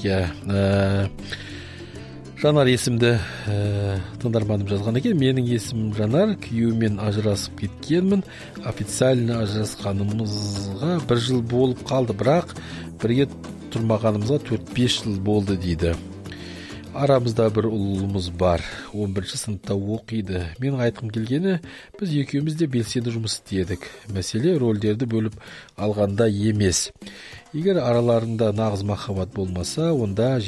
Жанар есімді тыңдарманым жазған екен. Менің есімім Жанар, күйеуіммен ажырасып кеткенмін. Официально ажырасқанымызға 1 жыл болып қалды, бірақ бірге тұрмағанымызға 4-5 жыл болды дейді. Арамызда бір ұлымыз бар, 11-ші сыныпта оқиды. Мен айтқым келгені, біз екеуміз де белсенді жұмыс істедік. Мәселе рөлдерді бөліп алғанда емес. Егер араларында нағыз махаббат болмаса, онда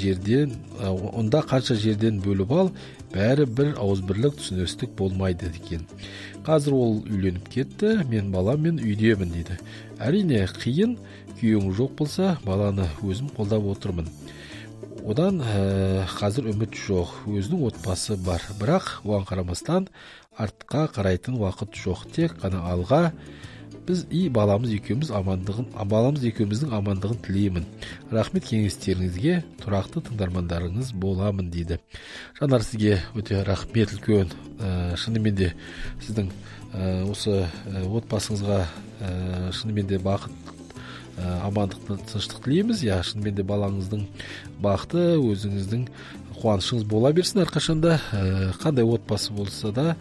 қанша жерден бөліп ал, бәрі бір ауызбірлік, түсіністік болмайды екен. Қазір ол үйленіп кетті, мен баламмен үйдемін дейді. Әрине, қиын, күйеуің жоқ болса, баланы өзім қолдап отырмын. Одан қазір үміт жоқ, өзінің отбасы бар. Бірақ оған қарамастан артқа қарайтын уақыт жоқ, тек қана алға. Біз баламыз екеуміздің амандығын тілеймін. Рахмет кеңестеріңізге, тұрақты тыңдармандарыңыз боламын дейді. Жанар, сізге өте рахмет үлкен. Шынымен де сіздің осы отбасыңызға шынымен де бақыт, амандықты, тыныштық тілейміз. Шынымен де балаңыздың бақыты, өзіңіздің қуанышыңыз бола берсін әрқашанда. Қандай отбасы болса да,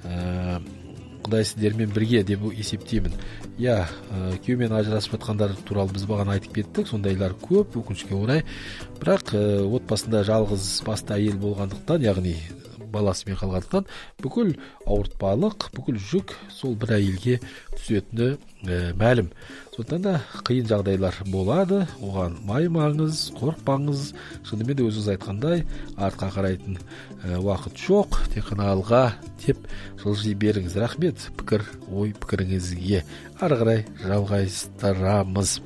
Құдай сіздермен бірге деп есептеймін. Күйеумен ажырасып жатқандар туралы біз бағана айтып кеттік, сондайлар көп, өкінішке орай. Бірақ отбасында жалғыз басты әйел болғандықтан, яғни баласымен қалғандықтан, бүкіл ауыртпалық, бүкіл жүк сол бір әйелге түсетіні мәлім. Сондықтан да қиын жағдайлар болады, оған маймаңыз, қорықпаңыз. Шынымен де өзіңіз айтқандай, артқа қарайтын уақыт жоқ, тек қана алға деп жылжи беріңіз. Рахмет пікіріңізге. Ары қарай жалғастырамыз.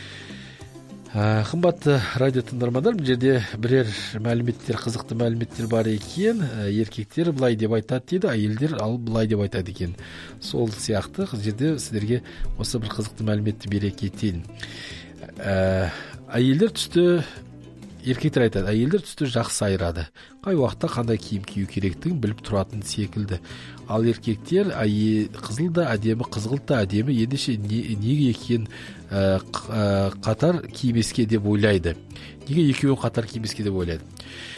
Қымбатты радио тыңдармандар, бұл жерде бірер мәліметтер, қызықты мәліметтер бар екен. Еркектер былай деп айтады дейді, әйелдер ал былай деп айтады екен. Сол сияқты жерде сіздерге осы бір қызықты мәліметті бере кетейін. Еркектер айтады, әйелдер түсті жақсы айырады. Қай уақытта қандай киім кию керектігін біліп тұратын секілді. Ал еркектер қызыл да әдемі, қызғылт та әдемі, ендеше неге екен қатар кимеске деп ойлайды. Неге екеуін қатар кимеске деп ойлайды.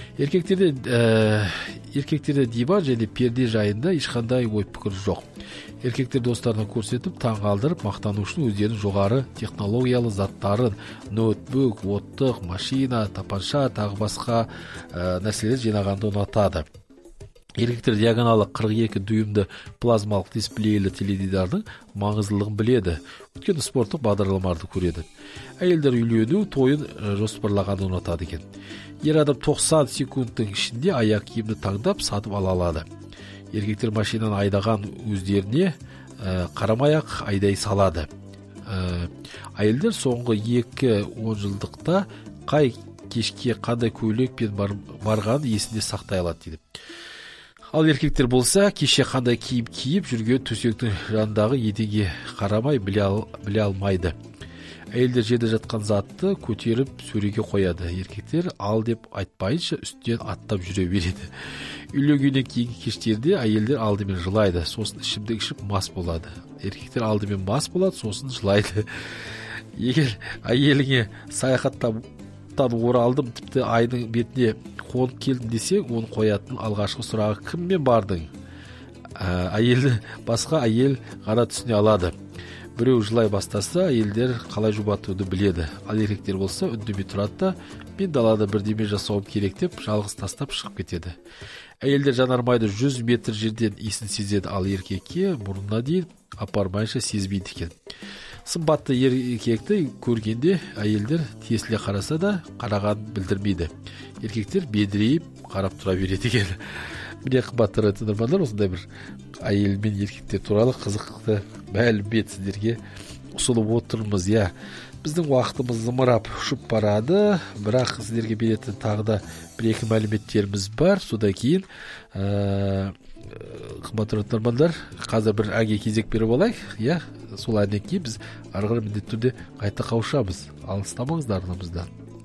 Еркектерде диван және перде жайында ешқандай ой пікір жоқ. Еркектер достарына көрсетіп, таң қалдырып, мақтану үшін өздерінің жоғары технологиялы заттарын, ноутбук, оттық, машина, тапанша, тағы басқа нәрселер жинағанды ұнатады. Еркектер диагоналы 42 дюймді плазмалық дисплейлі теледидардың маңыздылығын біледі. Өйткені спорттық бағдарламаларды көреді. Әйелдер үйлену тойын жоспарлағанды ұнатады екен. Ер адам 90 секундтың ішінде аяқ киімді таңдап сатып ала алады. Еркектер машинаны айдаған өздеріне қарамай-ақ айдай салады. Әйелдер соңғы 2-10 жылдықта қай кешке қандай көйлекпен барғанын есінде сақтай алады дейді. Ал еркектер болса, кеше қандай киім киіп жүрген төсектің жанындағы еденге қарамай біле алмайды. Әйелдер жерде жатқан затты көтеріп сөреге қояды. Еркектер ал деп айтпайынша үстінен аттап жүре береді. Үйленгеннен кейінгі кештерде әйелдер алдымен жылайды, сосын ішімдік ішіп мас болады. Еркектер алдымен мас болады, сосын жылайды. Егер әйеліңе саяхаттан оралдым, тіпті айдың бетіне қонып келдім десе, оны қоятын алғашқы сұрағы кіммен бардың? Әйелді басқа әйел ғана түсіне алады. Біреу жылай бастаса, әйелдер қалай жұбатуды біледі. Ал еркектер болса, үндемей тұрады да, мен далада бірдеме жасауым керек деп, жалғыз тастап шығып кетеді. Әйелдер жанармайды 100 метр жерден иісін сезеді, ал еркекке мұрнына дейін апармайынша сезбейді екен. Сымбатты еркекті көргенде әйелдер тесіле қараса да қараған білдірмейді. Еркектер бедірейіп қарап тұра береді екен. Міне қымбатты тыңдармандар, осындай бір әйел мен еркектер туралы қызықты мәлімет сіздерге ұсынып отырмыз. Біздің уақытымыз зымырап ұшып барады, бірақ сіздерге беретін тағы да бір-екі мәліметтеріміз бар. Содан кейін қымбатты тыңдармандар, қазір бір әнге кезек беріп алайық. Сол әннен кейін біз ары қарай міндетті түрде қайта қауышамыз. Алыстамаңыздар арнамыздан.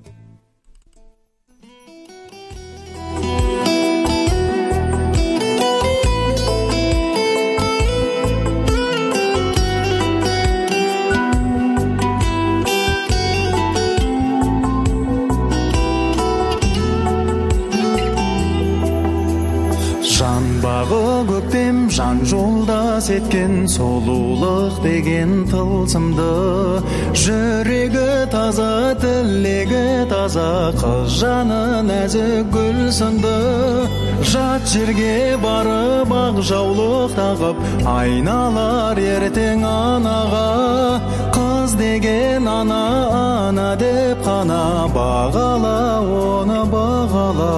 Көктем жан жолдас еткен сұлулық деген тылсымды, жүрегі таза, тілегі таза, қыз жаны нәзік гүл сынды. Жат жерге барып ақ жаулық тағып, айналар ертең анаға. Қыз деген ана деп қана бағала, оны бағала.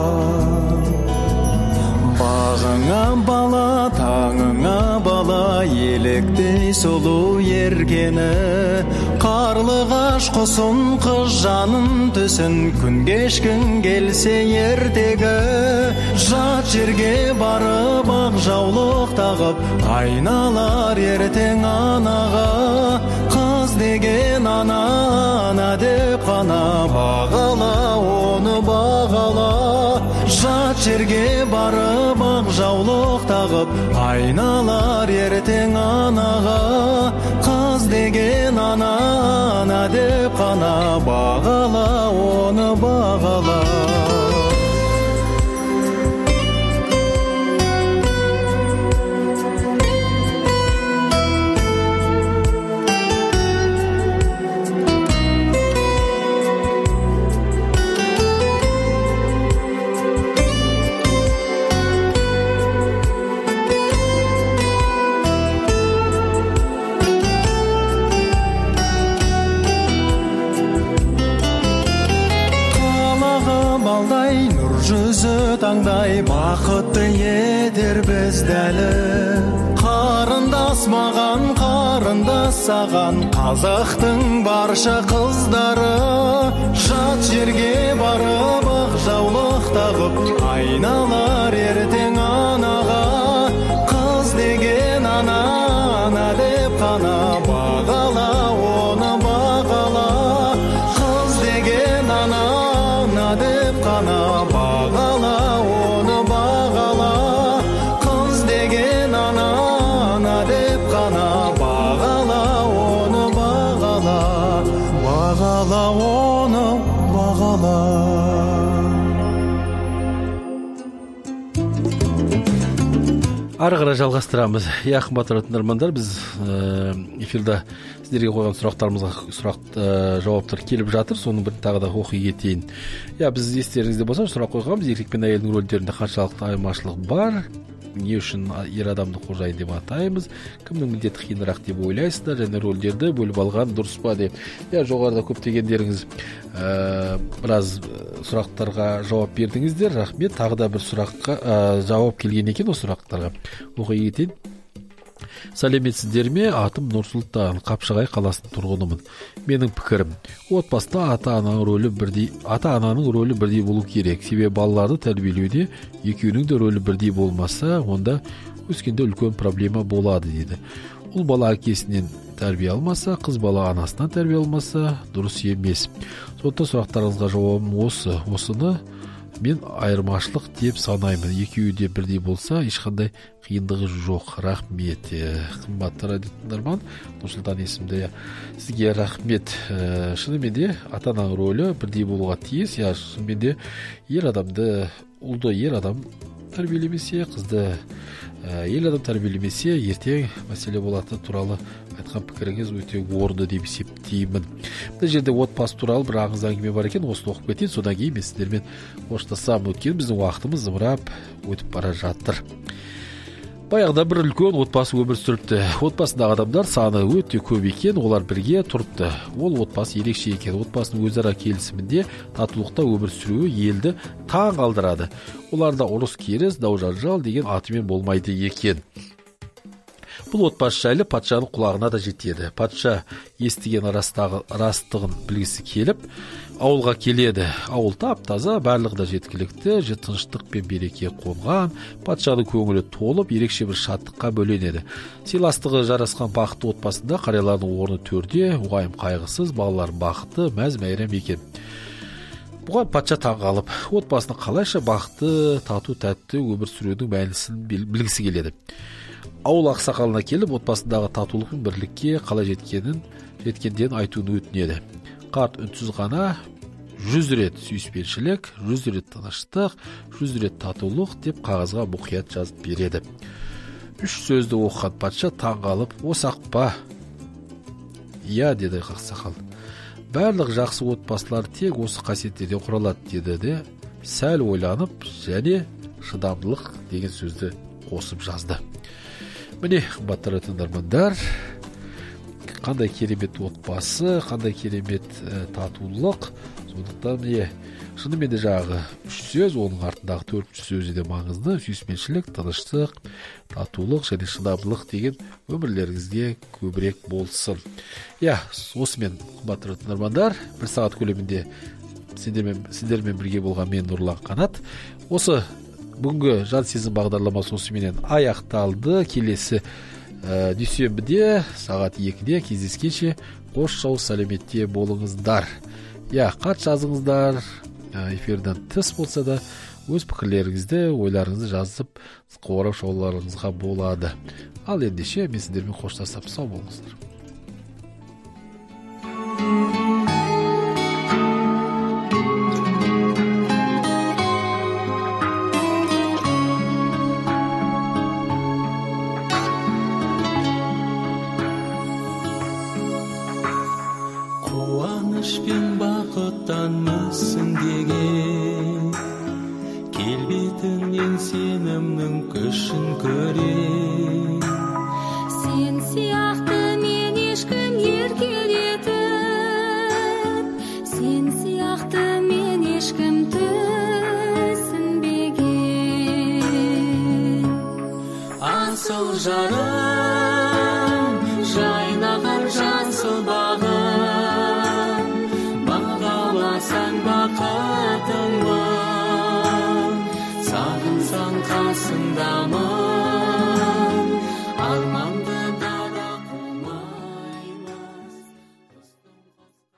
Бағыңа бала, таңыңа бала, еліктей сұлу ергені. Қарлығаш құсын, қыз жанын түсін, күн кешкін келсе ертегі. Жат жерге барып ақ жаулық тағып, айналар ертең анаға. Қыз деген ана деп қана бағала, оны бағала. Жат жерге барып ақ жаулық тағып, айналар ертең анаға. Қыз деген ана деп қана бағала, оны бағала. Таңдай бақытты етер біздәлі. Қарындас маған, қарындас саған, қазақтың барша қыздары. Жат жерге барып ақ жаулық тағып, айналар ертең анаға. Қыз деген ана деп қана бағала, оны бағала. Қыз деген ана деп қана бағала, оны бағала. Қыз деген ана деп қана бағала, оны бағала. Бағала, оны бағала. Ары қарай жалғастырамыз. Қымбатты тыңдармандар, біз эфирда сіздерге қойған сұрақтарымызға жауаптар келіп жатыр. Соның бір тағы да оқи кетейін. Біз естеріңізде болса сұрақ қойғанбыз. Еркек пен әйелдің рөлдерінде қаншалықты айырмашылық бар? Не үшін ер адамды қожайын деп атаймыз? Кімнің міндеті қиынырақ деп ойлайсыздар? Және рөлдерді бөліп алған дұрыс па деп. Жоғарыда көптегендеріңіз біраз сұрақтарға жауап бердіңіздер. Рахмет. Тағы да бір сұраққа жауап келген екен. Осы сұрақтарға оқи кетейін. Сәлеметсіздер ме? Атым Нұрсұлтан, Қапшағай қаласының тұрғынымын. Менің пікірім, отбасында ата-ананың рөлі бірдей болу керек. Себебі балаларды тәрбиелеуде екеуінің де рөлі бірдей болмаса, онда өскенде үлкен проблема болады дейді. Ұл бала әкесінен тәрбие алмаса, қыз бала анасынан тәрбие алмаса, дұрыс емес. Сондықтан сұрақтарыңызға жауабым осы. Осыны мен айырмашылық деп санаймын. Екеуі де бірдей болса, ешқандай қиындығы жоқ. Рахмет. Қымбатты радио тыңдарман, Нұрсұлтан есімді. Сізге рахмет. Шынымен де ата-ананың рөлі бірдей болуға тиіс. Шынымен де ұлды ер адам тәрбиелемесе, қызды ел адам тәрбиелемесе, ертең мәселе болады туралы айтқан пікіріңіз өте орынды деп есептеймін. Бұл жерде отбасы туралы бір аңыз әңгіме бар екен, осыны оқып кетейін, содан кейін мен сіздермен қоштасам. Өткен біздің уақытымыз зымырап өтіп бара жатыр. Баяғыда бір үлкен отбасы өмір сүріпті. Отбасындағы адамдар саны өте көп екен, олар бірге тұрыпты. Ол отбасы ерекше екен. Отбасының өзара келісімінде татулықта өмір сүруі елді таң қалдырады. Оларда ұрыс керіс, дау жанжал деген атымен болмайды екен. Бұл отбасы жайлы патшаның құлағына да жетеді. Патша естіген растығын білгісі келіп, ауылға келеді. Ауыл тап-таза, барлығы да жеткілікті, тыныштық пен береке қонған. Патшаның көңілі толып, ерекше бір шаттыққа бөленеді. Сыйластығы жарасқан бақытты отбасында қариялардың орны төрде, уайым қайғысыз, балалар бақытты, мәз-мәйрам екен. Бұған патша таң қалып, отбасының қалайша бақытты, тату-тәтті өмір сүрудің мәнісін білгісі келеді. Ауыл ақсақалына келіп, отбасындағы татулық пен бірлікке қалай жеткенден айтуын өтінеді. Қарт үнсіз ғана 100 рет сүйіспеншілік, 100 рет тыныштық, 100 рет татулық деп қағазға мұқият жазып береді. 3 сөзді оқыған патша таң қалып, осақ па? Иә, деді ақсақал. Барлық жақсы отбасылар тек осы қасиеттерден құралады, деді де, сәл ойланып, және шыдамдылық деген сөзді қосып жазды. Міне, қымбатты тыңдармандар, қандай керемет отбасы, қандай керемет татулық. Сондықтан шынымен де жағы 3 сөз, оның артындағы 4 сөзі де маңызды. Сүйіспеншілік, тыныштық, татулық және шыдамдылық деген өмірлеріңізге көбірек болсын. Осымен, қымбатты тыңдармандар, 1 сағат көлемінде сіздермен бірге болған мен Нұрлан Қанат. Осы бүгінгі жан сезім бағдарламасы осыменен аяқталды. Келесі дүйсенбіде сағат 2-де кездескенше қош сау сәлеметте болыңыздар. Хат жазыңыздар, эфирден тыс болса да өз пікірлеріңізді, ойларыңызды жазып қоңырау шалуларыңызға болады. Ал ендеше мен сіздермен қоштасам, сау болыңыздар. Қуанышпен бақыттан мүсіндеген, келбетіңнен сенімнің күшін көрем. Сен сияқты мен ешкім еркелетіп, сен сияқты мен ешкім түсінбеген. Асыл жарым, жайнаған жансыл бағым, бағаласаң бақытыңмын, сағынсаң қасыңдамын.